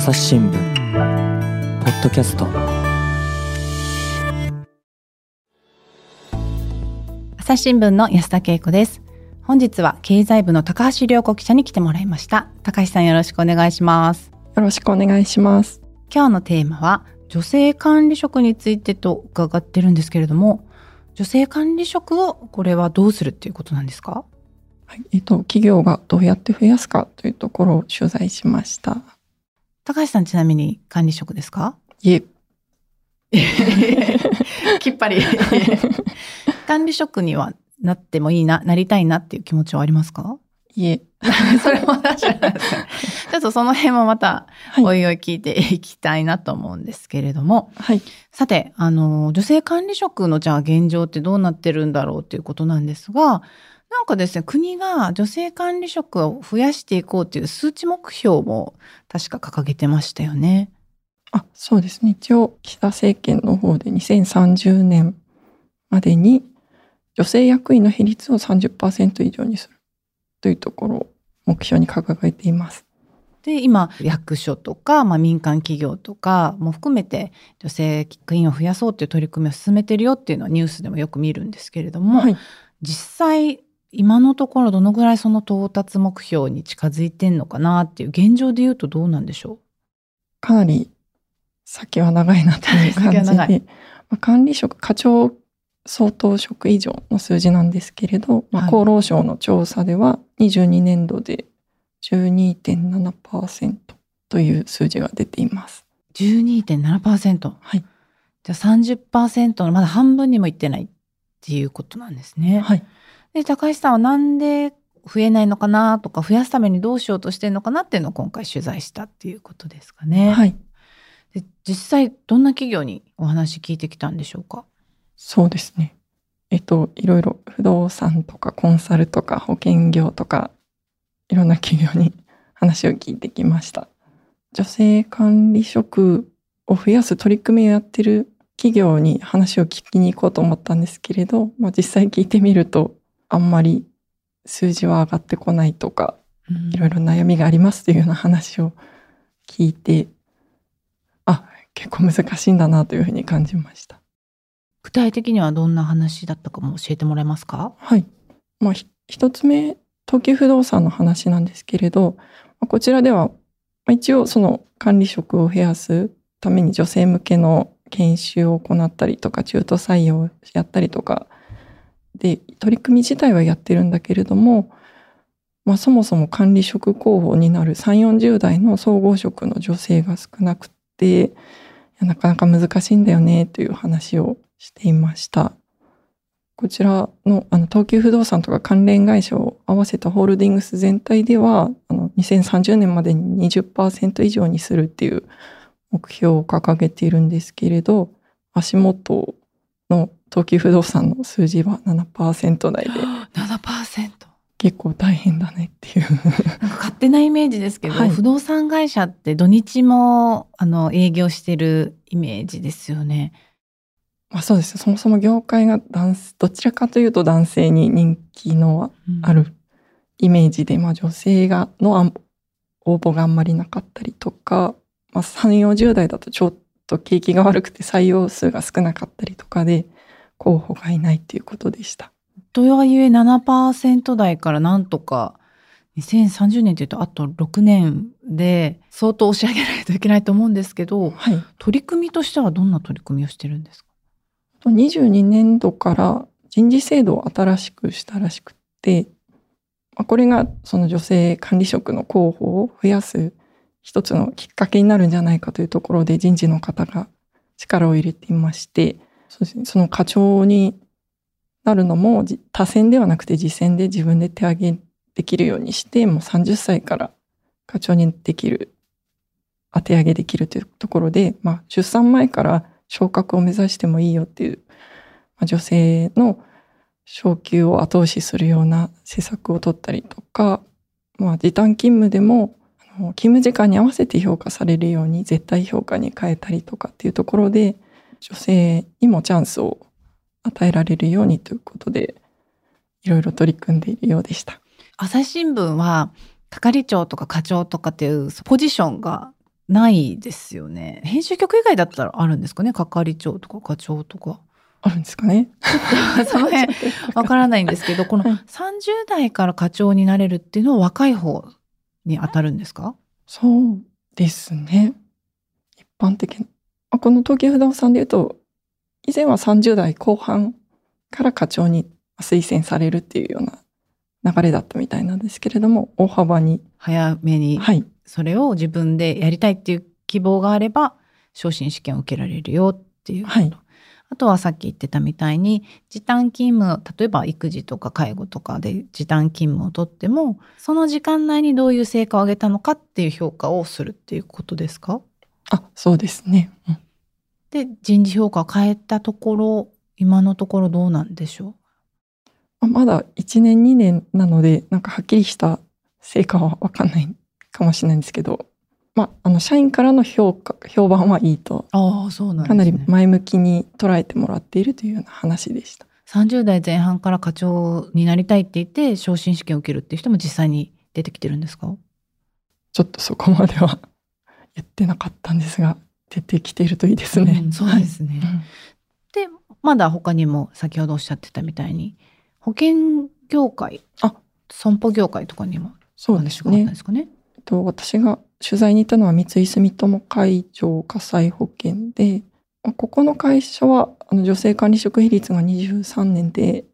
朝日新聞ポッドキャスト。 朝日新聞の安田恵子です。本日は経済部の高橋良子記者に来てもらいました。高橋さん、よろしくお願いします。 よろしくお願いします。 今日のテーマは女性管理職についてと伺ってるんですけれども、女性管理職をこれはどうするっていうことなんですか？ はい、企業がどうやって増やすかというところを取材しました。 高橋さん、ちなみに管理職ですか？ いえきっぱり管理職にはなってもいいな、なりたいなっていう気持ちはありますか？ いえそれも確かにちょっとその辺もまたおいおい聞いていきたいなと思うんですけれども、 はい、 さて女性管理職のじゃあ現状ってどうなってるんだろうということなんですが、なんかですね、国が女性管理職を増やしていこうという数値目標も確か掲げてましたよね。 そうですね。一応岸田政権の方で2030年までに女性役員の比率を 30% 以上にするというところを目標に掲げています。 で、今役所とか、民間企業とかも含めて女性役員を増やそうという取り組みを進めてるよっていうのはニュースでもよく見るんですけれども、 はい、 実際今のところどのぐらいその到達目標に近づいてんのかなっていう、現状で言うとどうなんでしょう？ かなり先は長いなという感じで、管理職、課長相当職以上の数字なんですけれど、厚労省の調査では22年度で 12.7% という数字が出ています。 12.7%、 はい、 じゃあ 30% のまだ半分にもいってないっていうことなんですね。 はい、 で、高橋さんはなんで増えないのかなとか、増やすためにどうしようとしてるのかなっていうのを今回取材したっていうことですかね。 はい、 で、実際どんな企業にお話聞いてきたんでしょうか？ そうですね。いろいろ不動産とかコンサルとか保険業とかいろんな企業に話を聞いてきました。女性管理職を増やす取り組みをやってる企業に話を聞きに行こうと思ったんですけれど、実際聞いてみるとあんまり数字は上がってこないとか、いろいろ悩みがありますというような話を聞いて、結構難しいんだなというふうに感じました。 具体的にはどんな話だったかも教えてもらえますか？ はい。一つ目、東急不動産の話なんですけれど、こちらでは一応その管理職を増やすために女性向けの研修を行ったりとか、中途採用をやったりとかで、取り組み自体はやってるんだけれども、そもそも管理職候補になる3、40代の総合職の女性が少なくて、なかなか難しいんだよねという話をしていました。こちらの東急不動産とか関連会社を合わせたホールディングス全体では2030年までに 20% 以上にするっていう目標を掲げているんですけれど、足元の東急不動産の数字は 7% 台で 7%、 結構大変だねっていうなんか勝手なイメージですけど、 はい、 不動産会社って土日も営業してるイメージですよね。 そうです。そもそも業界がどちらかというと男性に人気のあるイメージで、女性の応募があんまりなかったりとか、3、40代だとちょっと景気が悪くて採用数が少なかったりとかで候補がいないということでした。 とはいえ 7% 台からなんとか2030年というとあと6年で相当押し上げないといけないと思うんですけど、 はい、 取り組みとしてはどんな取り組みをしてるんですか ？22年度から人事制度を新しくしたらしくて、これがその女性管理職の候補を増やす一つのきっかけになるんじゃないかというところで人事の方が力を入れていまして、そうですね、その課長になるのも他選ではなくて次選で自分で手挙げできるようにして、もう30歳から課長にできる、当て上げできるというところで、出産前から昇格を目指してもいいよっていう、女性の昇給を後押しするような施策を取ったりとか、時短勤務でも勤務時間に合わせて評価されるように絶対評価に変えたりとかっていうところで、女性にもチャンスを与えられるようにということでいろいろ取り組んでいるようでした。 朝日新聞は係長とか課長とかっていうポジションがないですよね。編集局以外だったらあるんですかね。係長とか課長とか。 あるんですかね。 その辺わからないんですけど、この30代から課長になれるっていうのは若い方に当たるんですか？ そうですね。一般的な。この東急不動産でいうと、以前は30代後半から課長に推薦されるっていうような流れだったみたいなんですけれども、大幅に。 早めに、 はい。 それを自分でやりたいっていう希望があれば、昇進試験を受けられるよっていうこと。 はい。 あとはさっき言ってたみたいに、時短勤務、例えば育児とか介護とかで時短勤務をとっても、その時間内にどういう成果を上げたのかっていう評価をするっていうことですか？ そうですね。 で、人事評価を変えたところ、今のところどうなんでしょまだ1年2年なので、なんかはっきりした成果は分かんないかもしれないんですけど、社員からの評判はいいと、 う？そうなんですね。 かなり前向きに捉えてもらっているというような話でした。 30代前半から課長になりたいって言って昇進試験を受けるっていう人も実際に出てきてるんですか？ ちょっとそこまでは言ってなかったんですが、出てきているといいですね。 そうですね。で、まだ他にも先ほどおっしゃってたみたいに、保険業界、損保業界とかにも話があったんですかね。 私が取材に行ったのは三井住友海上火災保険で、ここの会社は女性管理職比率が23年で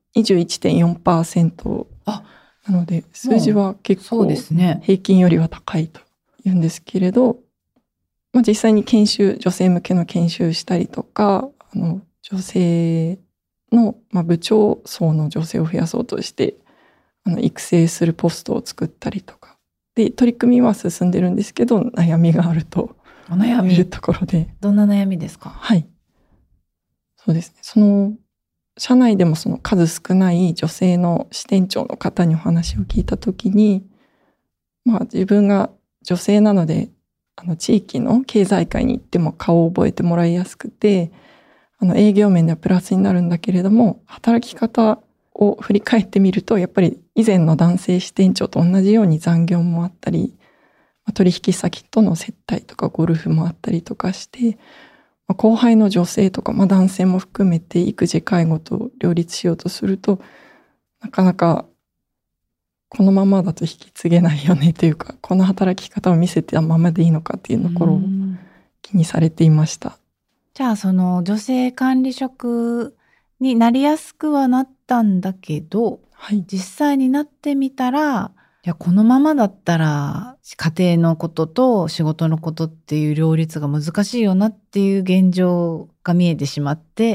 21.4% なので、数字は結構平均よりは高いというんですけれど、実際に女性向けの研修したりとか、女性の、部長層の女性を増やそうとして育成するポストを作ったりとかで、取り組みは進んでるんですけど、悩みがあるというところで。 どんな悩みですか？ はい、そうですね。社内でもその数少ない女性の支店長の方にお話を聞いたときに、自分が女性なので地域の経済界に行っても顔を覚えてもらいやすくて、営業面ではプラスになるんだけれども、働き方を振り返ってみると、やっぱり以前の男性支店長と同じように残業もあったり、取引先との接待とかゴルフもあったりとかして、後輩の女性とか、男性も含めて育児介護と両立しようとすると、なかなかこのままだと引き継げないよねというか、この働き方を見せたままでいいのかっていうところを気にされていました。 じゃあその女性管理職になりやすくはなったんだけど、実際になってみたら、このままだったら家庭のことと仕事のことっていう両立が難しいよなっていう現状が見えてしまって、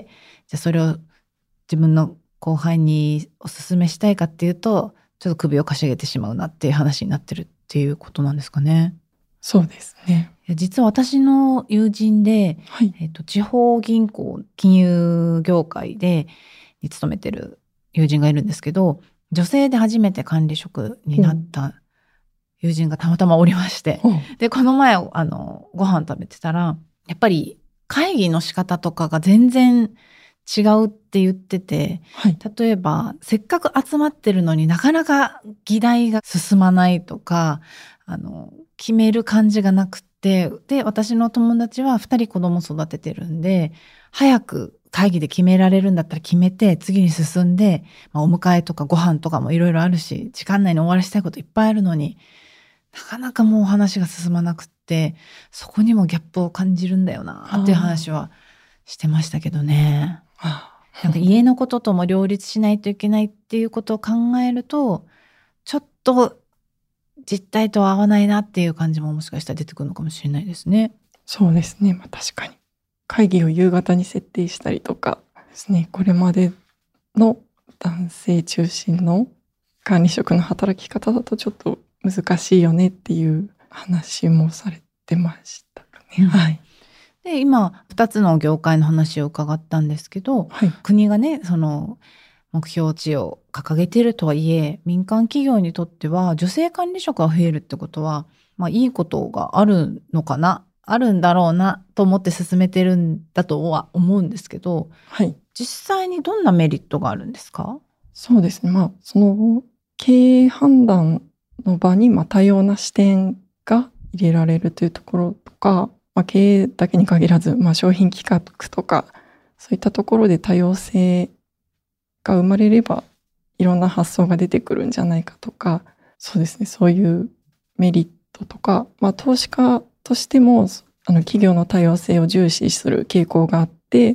じゃあそれを自分の後輩にお勧めしたいかっていうと、ちょっと首をかしげてしまうなっていう話になってるっていうことなんですかね。 そうですね。 実は私の友人で、地方銀行金融業界で勤めてる友人がいるんですけど、女性で初めて管理職になった友人がたまたまおりまして、でこの前ご飯食べてたら、やっぱり会議の仕方とかが全然違うって言ってて、例えばせっかく集まってるのになかなか議題が進まないとか、決める感じがなくて、で私の友達は2人子供育ててるんで、早く会議で決められるんだったら決めて次に進んで、お迎えとかご飯とかもいろいろあるし、時間内に終わらせたいこといっぱいあるのに、なかなかもう話が進まなくって、そこにもギャップを感じるんだよなっていう話はしてましたけどね。なんか家のこととも両立しないといけないっていうことを考えると、ちょっと実態と合わないなっていう感じももしかしたら出てくるのかもしれないですね。 そうですね。確かに会議を夕方に設定したりとかですね、これまでの男性中心の管理職の働き方だとちょっと難しいよねっていう話もされてましたね。 で今2つの業界の話を伺ったんですけど、国がねその目標値を掲げているとはいえ、民間企業にとっては女性管理職が増えるってことは、いいことがあるのかな、あるんだろうなと思って進めてるんだとは思うんですけど、実際にどんなメリットがあるんですか？ そうですね。その経営判断の場に多様な視点が入れられるというところとか、経営だけに限らず、商品企画とか、そういったところで多様性が生まれれば、いろんな発想が出てくるんじゃないかとか、そうですね、そういうメリットとか、投資家としても、企業の多様性を重視する傾向があって、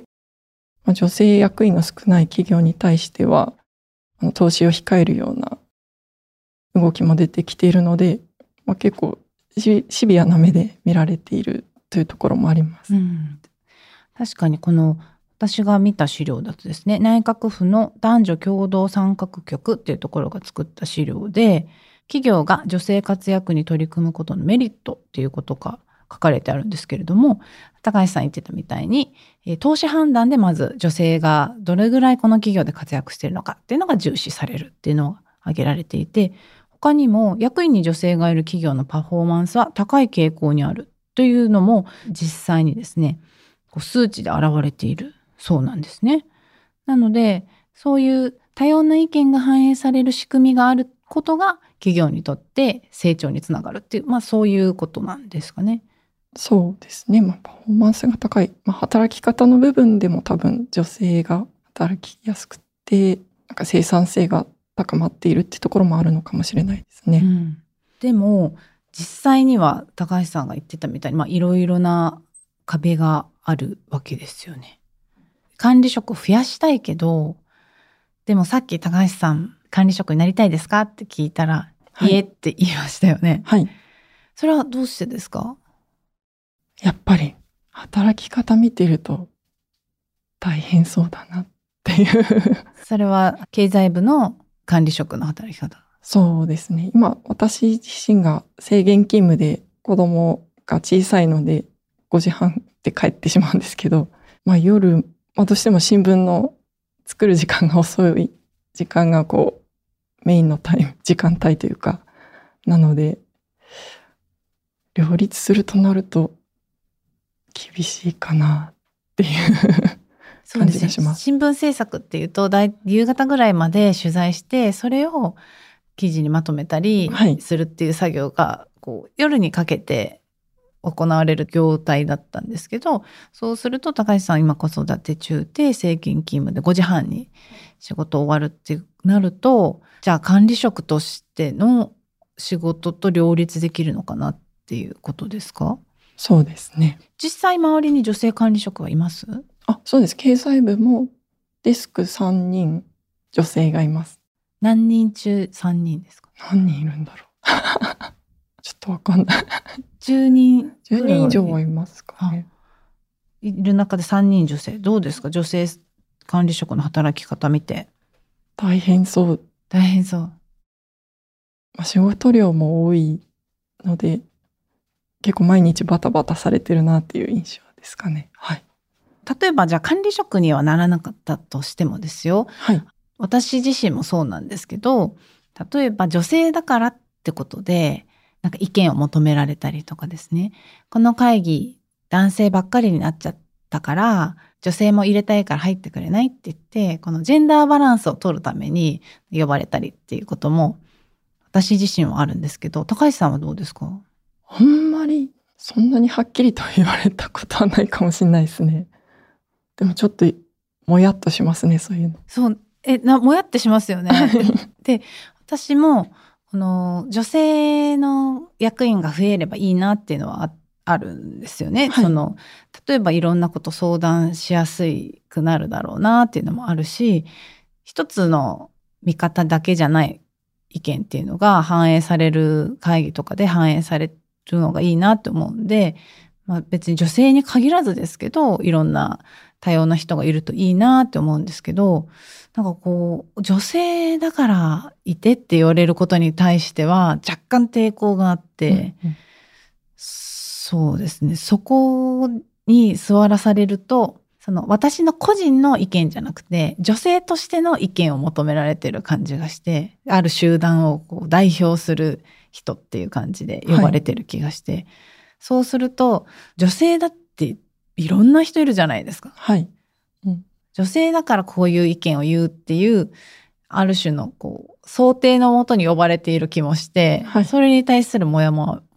女性役員の少ない企業に対しては、投資を控えるような動きも出てきているので、結構シビアな目で見られているというところもあります。 確かに私が見た資料だとですね、内閣府の男女共同参画局っていうところが作った資料で、企業が女性活躍に取り組むことのメリットっていうことが書かれてあるんですけれども、高橋さん言ってたみたいに、投資判断でまず女性がどれぐらいこの企業で活躍しているのかっていうのが重視されるっていうのが挙げられていて、他にも役員に女性がいる企業のパフォーマンスは高い傾向にあるというのも実際にですね、数値で現れているそうなんですね。なので、そういう多様な意見が反映される仕組みがあることが企業にとって成長につながるっていう、そういうことなんですかね。 そうですね。パフォーマンスが高い。働き方の部分でも多分女性が働きやすくて、生産性が高まっているってところもあるのかもしれないですね。 でも実際には高橋さんが言ってたみたいに、いろいろな壁があるわけですよね。管理職を増やしたいけど、でもさっき高橋さん管理職になりたいですかって聞いたら、はい、いえって言いましたよね。 はい。 それはどうしてですか？ やっぱり働き方見てると大変そうだなっていうそれは経済部の管理職の働き方？ そうですね。今私自身が制限勤務で子供が小さいので5時半で帰ってしまうんですけど、夜、どうしても新聞の作る時間が遅い時間がメインの時間帯というか、なので両立するとなると厳しいかなっていう感じがします。 新聞制作っていうと夕方ぐらいまで取材して、それを記事にまとめたりするっていう作業が夜にかけて行われる業態だったんですけど、そうすると高橋さん今子育て中で正勤勤務で5時半に仕事終わるってなると、じゃあ管理職としての仕事と両立できるのかなっていうことですか？ そうですね。 実際周りに女性管理職はいます？ そうです。経済部もデスク3人女性がいます。 何人中3人ですか？ 何人いるんだろうちょっとわかんない 10人以上はいますかね。 いる中で3人女性。どうですか？女性管理職の働き方見て。 大変そう。 大変そう。 仕事量も多いので、結構毎日バタバタされてるなっていう印象ですかね。はい。 例えばじゃあ管理職にはならなかったとしてもですよ。 はい。 私自身もそうなんですけど、例えば女性だからってことで、意見を求められたりとかですね。この会議、男性ばっかりになっちゃったから、女性も入れたいから入ってくれないって言って、このジェンダーバランスを取るために呼ばれたりっていうことも、私自身はあるんですけど、高橋さんはどうですか？ あんまりそんなにはっきりと言われたことはないかもしれないですね。でもちょっともやっとしますね、そういうの。 そう、もやってしますよね。で、私も女性の役員が増えればいいなっていうのはあるんですよね。 はい、 例えばいろんなこと相談しやすくなるだろうなっていうのもあるし、一つの見方だけじゃない意見っていうのが反映される会議とかで反映されるのがいいなって思うんで、別に女性に限らずですけど、いろんな多様な人がいるといいなって思うんですけど、女性だからいてって言われることに対しては若干抵抗があって、そうですね、そこに座らされると、私の個人の意見じゃなくて、女性としての意見を求められてる感じがして、ある集団を代表する人っていう感じで呼ばれてる気がして、そうすると、女性だっていろんな人いるじゃないですか。 はい。 女性だからこういう意見を言うっていう、ある種の想定のもとに呼ばれている気もして、それに対するモヤモ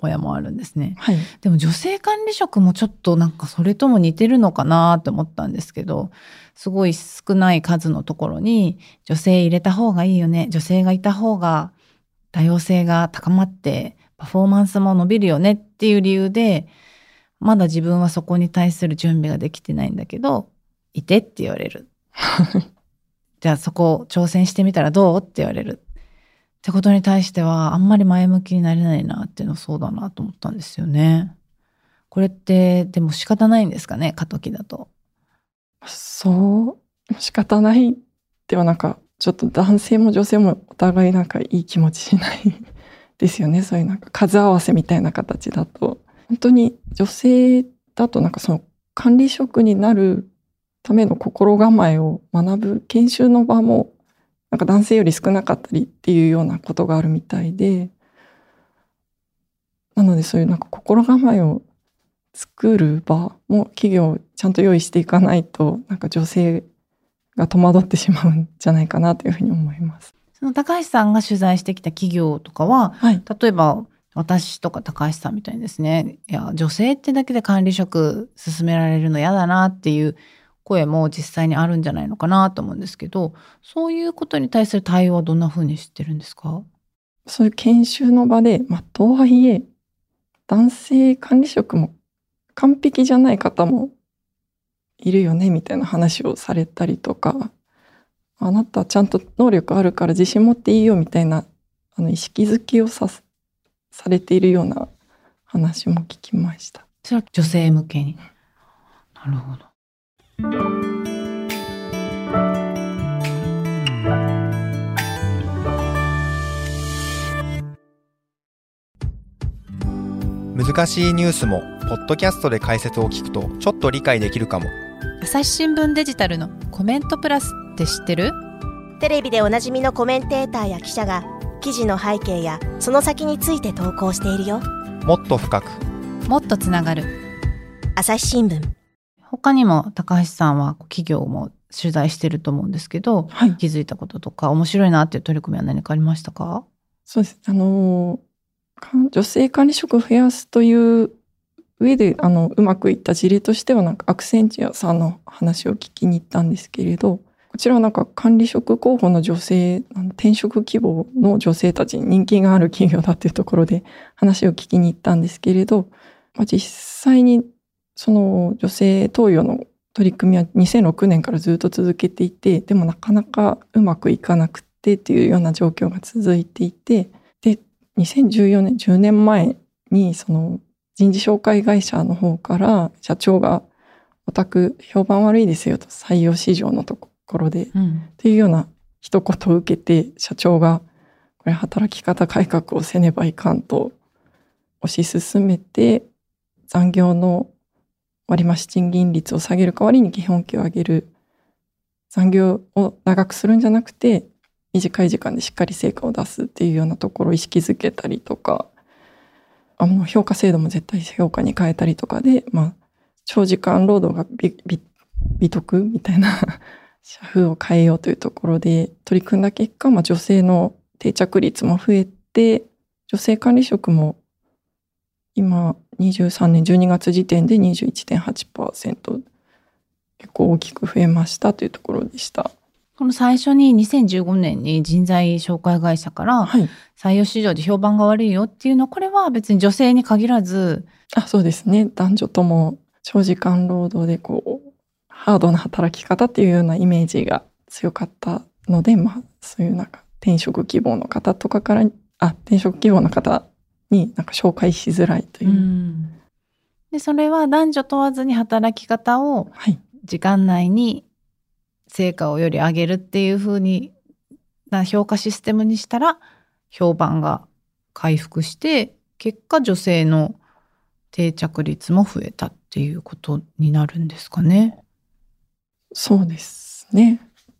親もあるんですね。 はい。 でも女性管理職もちょっとなんかそれとも似てるのかなって思ったんですけど、すごい少ない数のところに女性入れた方がいいよね、女性がいた方が多様性が高まってパフォーマンスも伸びるよねっていう理由で、まだ自分はそこに対する準備ができてないんだけど、いてって言われる。じゃあそこ挑戦してみたらどうって言われる。ってことに対してはあんまり前向きになれないなっていうのそうだなと思ったんですよね。これってでも仕方ないんですかね、過渡期だと。 そう、仕方ないではなんか、ちょっと男性も女性もお互いなんかいい気持ちしないですよね。そういうなんか数合わせみたいな形だと。本当に女性だとなんかその管理職になるための心構えを学ぶ研修の場もなんか男性より少なかったりっていうようなことがあるみたいで、なのでそういうなんか心構えを作る場も企業ちゃんと用意していかないと、なんか女性が戸惑ってしまうんじゃないかなというふうに思います。 その高橋さんが取材してきた企業とかは、 はい。 例えば私とか高橋さんみたいにですね、いや女性ってだけで管理職進められるの嫌だなっていう声も実際にあるんじゃないのかなと思うんですけど、そういうことに対する対応はどんな風にしてるんですか？ そういう研修の場で、とはいえ、男性管理職も完璧じゃない方もいるよね、みたいな話をされたりとか、あなたちゃんと能力あるから自信持っていいよ、みたいな、意識づけをされているような話も聞きました。 それは女性向けに。なるほど。 難しいニュースもポッドキャストで解説を聞くとちょっと理解できるかも。 朝日新聞デジタルのコメントプラスって知ってる？ テレビでおなじみのコメンテーターや記者が記事の背景やその先について投稿しているよ。 もっと深く、 もっとつながる。 朝日新聞。 他にも高橋さんは企業も取材してると思うんですけど、 はい。 気づいたこととか面白いなっていう取り組みは何かありましたか？ そうです。女性管理職を増やすという上で、うまくいった事例としては、なんかアクセンチュアさんの話を聞きに行ったんですけれど、こちらはなんか管理職候補の女性、転職希望の女性たちに人気がある企業だっていうところで話を聞きに行ったんですけれど、実際にその女性登用の取り組みは2006年からずっと続けていて、でもなかなかうまくいかなくてっていうような状況が続いていて、で、2014年、10年前にその人事紹介会社の方から社長がお宅評判悪いですよと、採用市場のところで、っていうような一言を受けて、社長がこれ働き方改革をせねばいかんと推し進めて、残業の割増賃金率を下げる代わりに基本給を上げる、残業を長くするんじゃなくて短い時間でしっかり成果を出すっていうようなところを意識づけたりとか、評価制度も絶対評価に変えたりとかで、長時間労働が美徳みたいな社風を変えようというところで取り組んだ結果、女性の定着率も増えて、女性管理職も今23年12月時点で 21.8%、 結構大きく増えましたというところでした。 この最初に2015年に人材紹介会社からはい。 採用市場で評判が悪いよっていうのは、これは別に女性に限らず、 そうですね。男女とも長時間労働でハードな働き方っていうようなイメージが強かったので、そういうなんか転職希望の方とかから、転職希望の方になんか紹介しづらいという。 でそれは男女問わずに働き方をはい。 時間内に成果をより上げるっていう風にな評価システムにしたら評判が回復して、結果女性の定着率も増えたっていうことになるんですかね。 そうですね。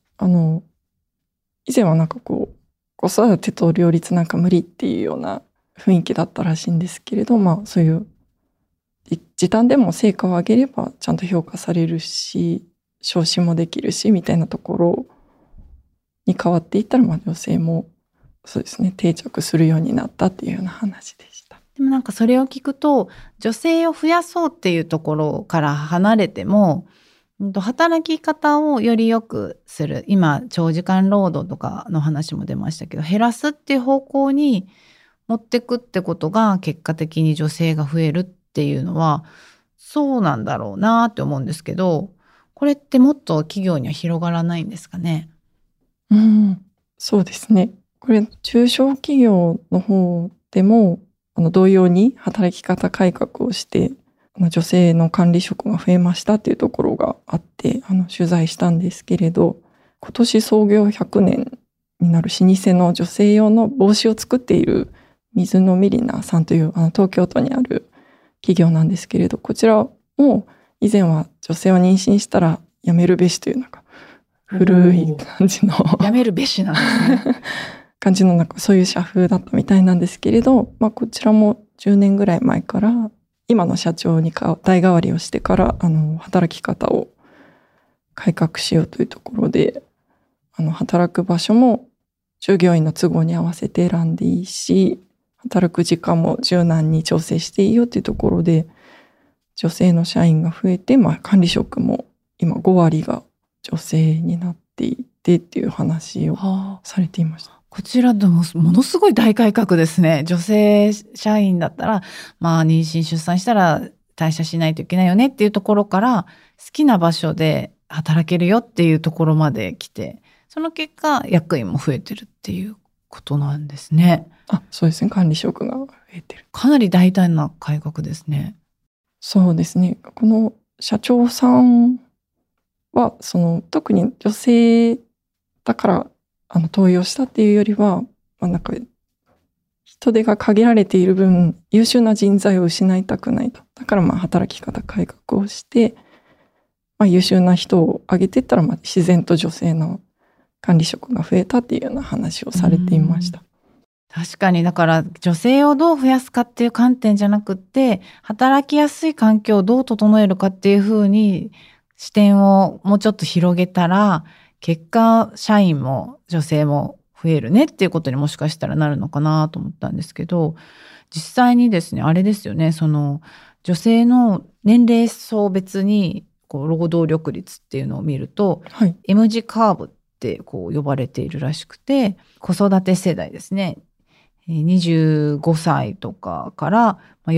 以前はなんか子育てと両立なんか無理っていうような雰囲気だったらしいんですけれど、そういう時短でも成果を上げればちゃんと評価されるし、昇進もできるしみたいなところに変わっていったら、女性もそうですね、定着するようになったっていうような話でした。 でもなんかそれを聞くと、女性を増やそうっていうところから離れても、働き方をより良くする、今長時間労働とかの話も出ましたけど、減らすっていう方向に持ってくってことが結果的に女性が増えるっていうのはそうなんだろうなって思うんですけど、これってもっと企業には広がらないんですかね。 そうですね。これ中小企業の方でも同様に働き方改革をして女性の管理職が増えましたっていうところがあって取材したんですけれど、今年創業100年になる老舗の女性用の帽子を作っている水野ミリナさんという東京都にある企業なんですけれど、こちらも以前は女性は妊娠したら辞めるべしというなんか古い感じの辞めるべしなんですね感じのなんかそういう社風だったみたいなんですけれど、こちらも10年ぐらい前から今の社長に代替わりをしてから働き方を改革しようというところで、働く場所も従業員の都合に合わせて選んでいいし、働く時間も柔軟に調整していいよというところで女性の社員が増えて、管理職も今5割が女性になっていてっていう話をされていました。 こちらでもものすごい大改革ですね。女性社員だったら、妊娠出産したら退社しないといけないよねっていうところから、好きな場所で働けるよっていうところまで来て、その結果役員も増えてるっていうことなんですね。 そうですね。管理職が増えてる。 かなり大胆な改革ですね。 そうですね。この社長さんは特に女性だから登用したっていうよりは、なんか人手が限られている分優秀な人材を失いたくないと。だから働き方改革をして、優秀な人を上げていったら自然と女性の管理職が増えたっていうような話をされていました。 確かに、だから女性をどう増やすかっていう観点じゃなくって、働きやすい環境をどう整えるかっていうふうに視点をもうちょっと広げたら、結果社員も女性も増えるねっていうことにもしかしたらなるのかなと思ったんですけど、実際にですね、あれですよね、女性の年齢層別に労働力率っていうのを見ると、M 字カーブって呼ばれているらしくて、子育て世代ですね、25歳とかから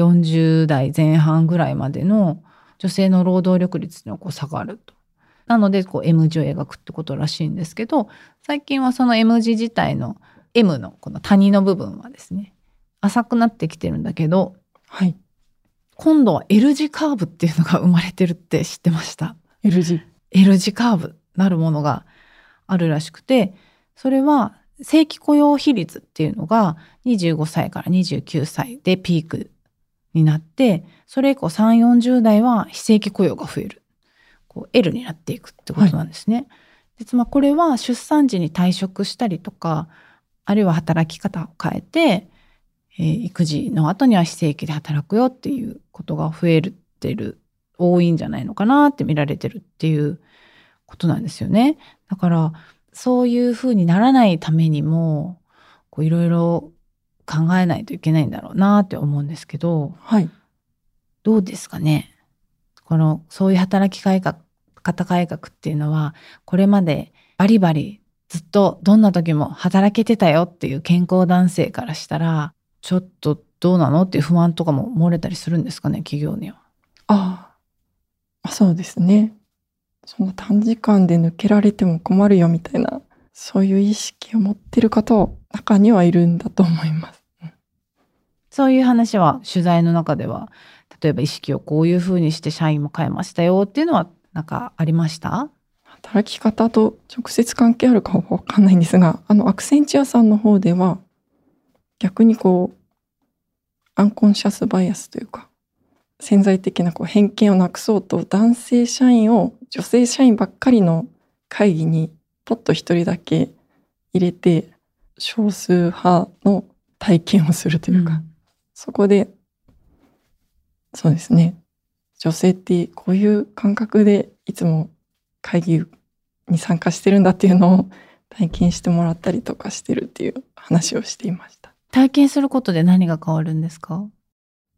40代前半ぐらいまでの女性の労働力率の下がると。なのでM 字を描くってことらしいんですけど、最近はその M 字自体の M のこの谷の部分はですね、浅くなってきてるんだけど、今度は L 字カーブっていうのが生まれてるって知ってました？ L 字カーブなるものがあるらしくて、それは正規雇用比率っていうのが25歳から29歳でピークになって、それ以降3、40代は非正規雇用が増える。L になっていくってことなんですね。これは出産時に退職したりとか、あるいは働き方を変えて、育児の後には非正規で働くよっていうことが増えてる、多いんじゃないのかなって見られてるっていうことなんですよね。だからそういうふうにならないためにもいろいろ考えないといけないんだろうなって思うんですけど、どうですかね。そういう働き方改革っていうのは、これまでバリバリずっとどんな時も働けてたよっていう健康男性からしたら、ちょっとどうなのっていう不安とかも漏れたりするんですかね、企業には。 そうですね。そんな短時間で抜けられても困るよみたいな、そういう意識を持ってる方は中にはいるんだと思います。 そういう話は取材の中では、例えば意識をこういうふうにして社員も変えましたよっていうのはなんかありました？ 働き方と直接関係あるかは分かんないんですが、アクセンチュアさんの方では逆にアンコンシャスバイアスというか、潜在的な偏見をなくそうと、男性社員を女性社員ばっかりの会議にポッと一人だけ入れて、少数派の体験をするというか、そこでそうですね、女性ってこういう感覚でいつも会議に参加してるんだっていうのを体験してもらったりとかしてるっていう話をしていました。 体験することで何が変わるんですか？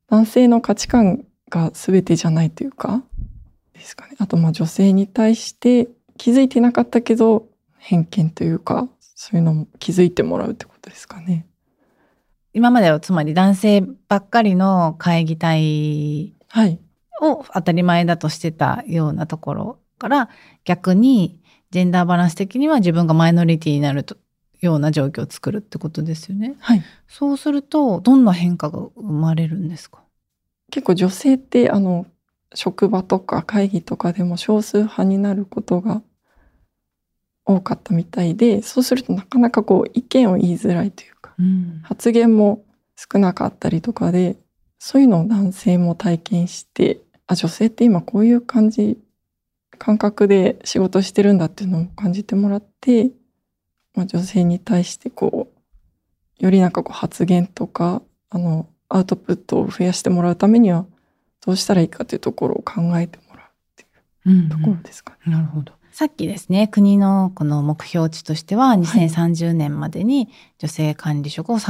男性の価値観が全てじゃないというかですかね。あと女性に対して気づいてなかったけど偏見というか、そういうのも気づいてもらうってことですかね。 今まではつまり男性ばっかりの会議体を当たり前だとしてたようなところから、逆にジェンダーバランス的には自分がマイノリティになるような状況を作るってことですよね。 はい。 そうするとどんな変化が生まれるんですか？ 結構女性って職場とか会議とかでも少数派になることが多かったみたいで、そうするとなかなか意見を言いづらいというか、発言も少なかったりとかで、そういうのを男性も体験して、女性って今こういう感覚で仕事してるんだっていうのを感じてもらって、女性に対してより発言とかアウトプットを増やしてもらうためにはどうしたらいいかというところを考えてもらうっていうところですかね。 なるほど。さっきですね、国のこの目標値としては2030年までに女性管理職を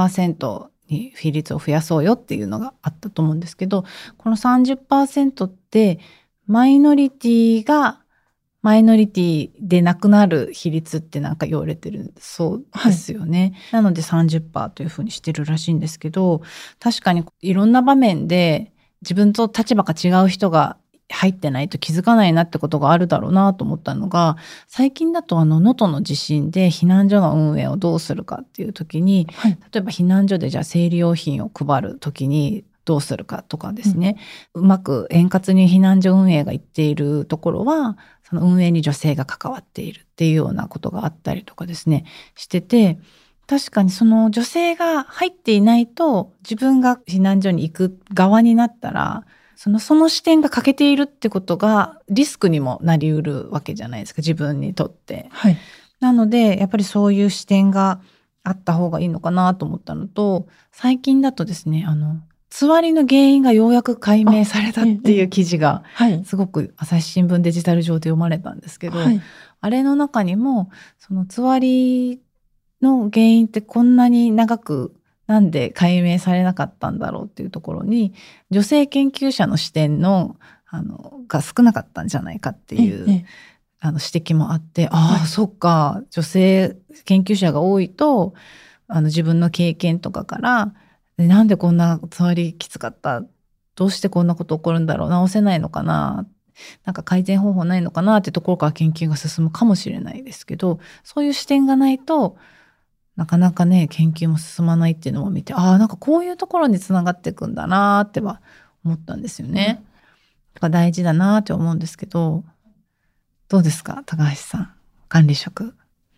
30% に比率を増やそうよっていうのがあったと思うんですけど、この 30% ってマイノリティがマイノリティでなくなる比率って言われてるそうですよね。なので 30% というふうにしてるらしいんですけど、確かにいろんな場面で自分と立場が違う人が入ってないと気づかないなってことがあるだろうなと思ったのが、最近だと能登の地震で避難所の運営をどうするかっていう時に、例えば避難所でじゃあ生理用品を配る時にどうするかとかですね、うまく円滑に避難所運営がいっているところはその運営に女性が関わっているっていうようなことがあったりとかですねしてて、確かにその女性が入っていないと自分が避難所に行く側になったらその視点が欠けているってことがリスクにもなりうるわけじゃないですか、自分にとって。なのでやっぱりそういう視点があった方がいいのかなと思ったのと、最近だとですねつわりの原因がようやく解明されたっていう記事がすごく朝日新聞デジタル上で読まれたんですけど、あれの中にもそのつわりの原因ってこんなに長くなんで解明されなかったんだろうっていうところに女性研究者の視点が少なかったんじゃないかっていう指摘もあって、そっか、女性研究者が多いと自分の経験とかからなんでこんなつわりきつかった、どうしてこんなこと起こるんだろう、直せないのかな、改善方法ないのかなってところから研究が進むかもしれないですけど、そういう視点がないとなかなかね研究も進まないっていうのを見て、こういうところにつながっていくんだなっては思ったんですよね。大事だなって思うんですけど、どうですか高橋さん、管理職。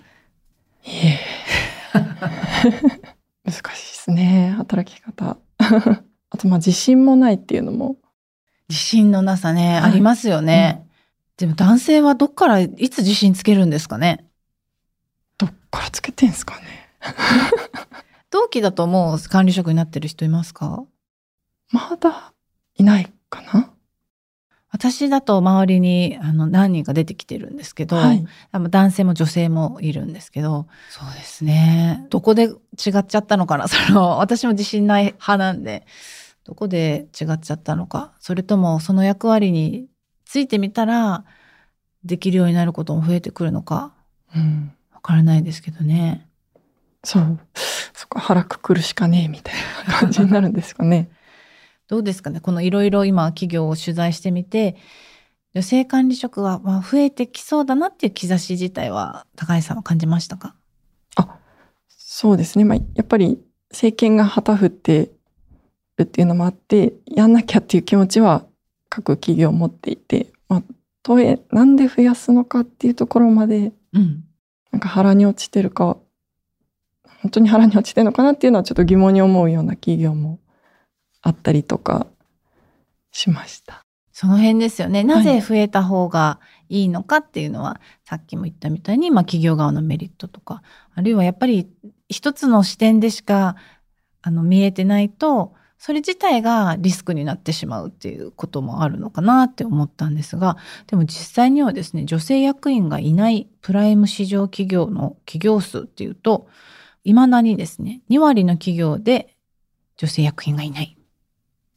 難しいですね、働き方あと自信もないっていうのも。 自信のなさね、ありますよね、でも男性はどっからいつ自信つけるんですかね。 どっからつけてんすかね同期だともう管理職になってる人いますか？ まだいないかな。 私だと周りに何人か出てきてるんですけど、男性も女性もいるんですけど、そうですね、どこで違っちゃったのかな、私も自信ない派なんで、どこで違っちゃったのか、それともその役割についてみたらできるようになることも増えてくるのか、わからないですけどね。 そこ腹くくるしかねえみたいな感じになるんですかねどうですかね、このいろいろ今企業を取材してみて、女性管理職は増えてきそうだなっていう兆し自体は高橋さんは感じましたか？ そうですね、やっぱり政権が旗振ってるっていうのもあってやんなきゃっていう気持ちは各企業持っていて、なんで増やすのかっていうところまで、腹に落ちてるか、本当に腹に落ちてるのかなっていうのはちょっと疑問に思うような企業もあったりとかしました。 その辺ですよね。なぜ増えた方がいいのかっていうのは、さっきも言ったみたいに、企業側のメリットとか、あるいはやっぱり一つの視点でしか見えてないと、それ自体がリスクになってしまうっていうこともあるのかなって思ったんですが、でも実際にはですね、女性役員がいないプライム市場企業の企業数っていうと、未だにですね、2割の企業で女性役員がいない。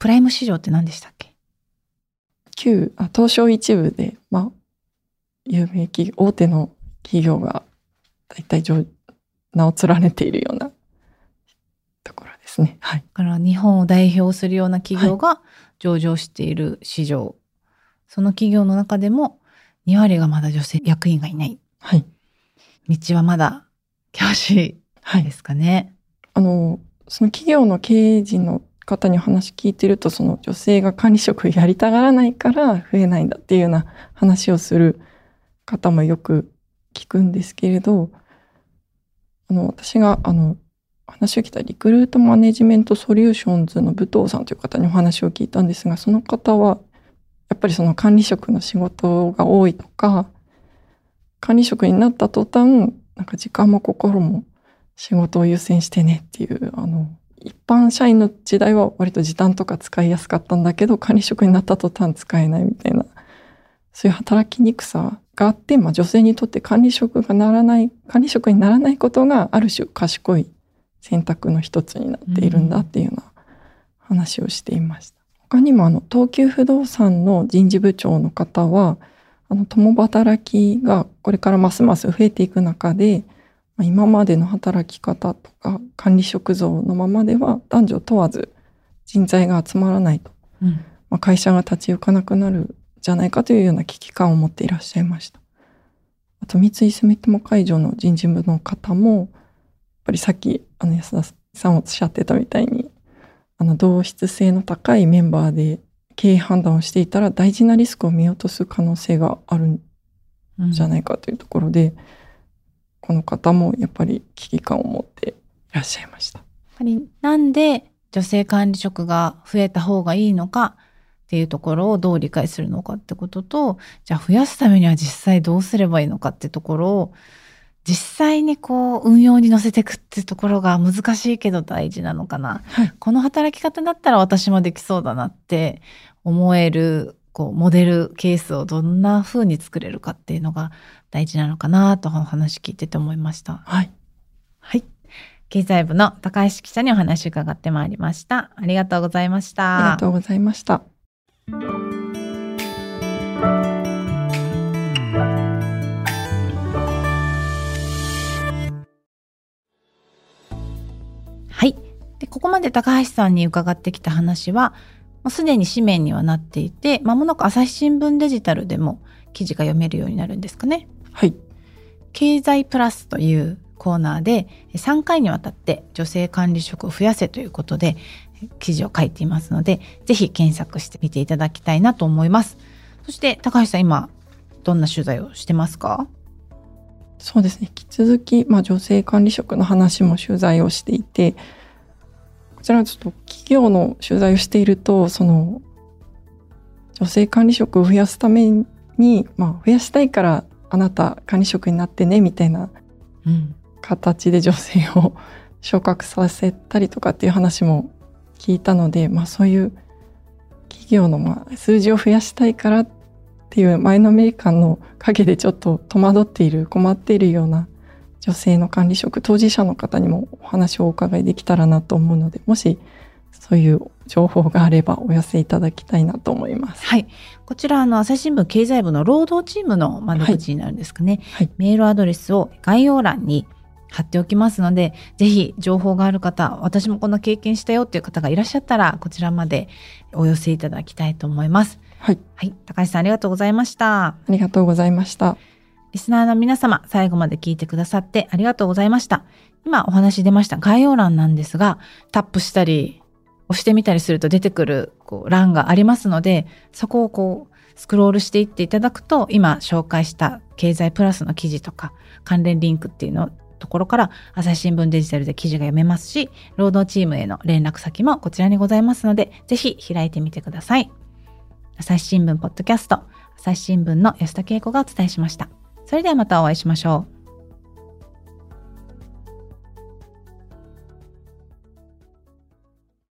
プライム市場って何でしたっけ？ 東証一部で、有名企業、大手の企業が大体名を連ねているようなところですね。はい。 だから日本を代表するような企業が上場している市場、その企業の中でも2割がまだ女性役員がいない。 はい。 道はまだ険しいですかね。 その企業の経営陣の方にお話聞いてると、その女性が管理職やりたがらないから増えないんだっていうような話をする方もよく聞くんですけれど、私が話を聞いたリクルートマネジメントソリューションズの武藤さんという方にお話を聞いたんですが、その方はやっぱりその管理職の仕事が多いとか、管理職になった途端なんか時間も心も仕事を優先してねっていう、一般社員の時代は割と時短とか使いやすかったんだけど、管理職になった途端使えないみたいな、そういう働きにくさがあって、女性にとって管理職にならないことがある種賢い選択の一つになっているんだっていうような話をしていました。他にも東急不動産の人事部長の方は、共働きがこれからますます増えていく中で、今までの働き方とか管理職像のままでは男女問わず人材が集まらないと、会社が立ち行かなくなるんじゃないかというような危機感を持っていらっしゃいました。あと三井住友海上の人事部の方も、やっぱりさっき安田さんおっしゃってたみたいに、同質性の高いメンバーで経営判断をしていたら大事なリスクを見落とす可能性があるんじゃないかというところで、この方もやっぱり危機感を持っていらっしゃいました。 やっぱりなんで女性管理職が増えた方がいいのかっていうところをどう理解するのかってことと、じゃあ増やすためには実際どうすればいいのかってところを実際に運用に乗せていくってところが難しいけど大事なのかな、この働き方だったら私もできそうだなって思えるモデルケースをどんな風に作れるかっていうのが大事なのかなとお話聞いてて思いました。はい。経済部の高橋記者にお話伺ってまいりました。ありがとうございました。 ありがとうございました。 はい。で、ここまで高橋さんに伺ってきた話は、すでに紙面にはなっていて、まもなく朝日新聞デジタルでも記事が読めるようになるんですかね。 はい。 経済プラスというコーナーで3回にわたって女性管理職を増やせということで記事を書いていますので、ぜひ検索してみていただきたいなと思います。そして高橋さん、今どんな取材をしてますか？ そうですね。引き続き、女性管理職の話も取材をしていて、こちらはちょっと企業の取材をしていると、その女性管理職を増やすために、増やしたいからあなた管理職になってねみたいな形で女性を昇格させたりとかっていう話も聞いたので、そういう企業の数字を増やしたいからっていう前のめり感の陰でちょっと戸惑っている、困っているような女性の管理職当事者の方にもお話をお伺いできたらなと思うので、もしそういう情報があればお寄せいただきたいなと思います。 はい。こちら朝日新聞経済部の労働チームの窓口になるんですかね。 はい。 メールアドレスを概要欄に貼っておきますので、ぜひ情報がある方、私もこんな経験したよっていう方がいらっしゃったら、こちらまでお寄せいただきたいと思います。 はい。 はい。高橋さん、ありがとうございました。 ありがとうございました。 リスナーの皆様、最後まで聞いてくださってありがとうございました。今お話出ました概要欄なんですが、タップしたり押してみたりすると出てくる欄がありますので、そこをスクロールしていっていただくと、今紹介した経済プラスの記事とか関連リンクっていうのところから朝日新聞デジタルで記事が読めますし、労働チームへの連絡先もこちらにございますので、ぜひ開いてみてください。朝日新聞ポッドキャスト、朝日新聞の安田恵子がお伝えしました。それではまたお会いしましょう。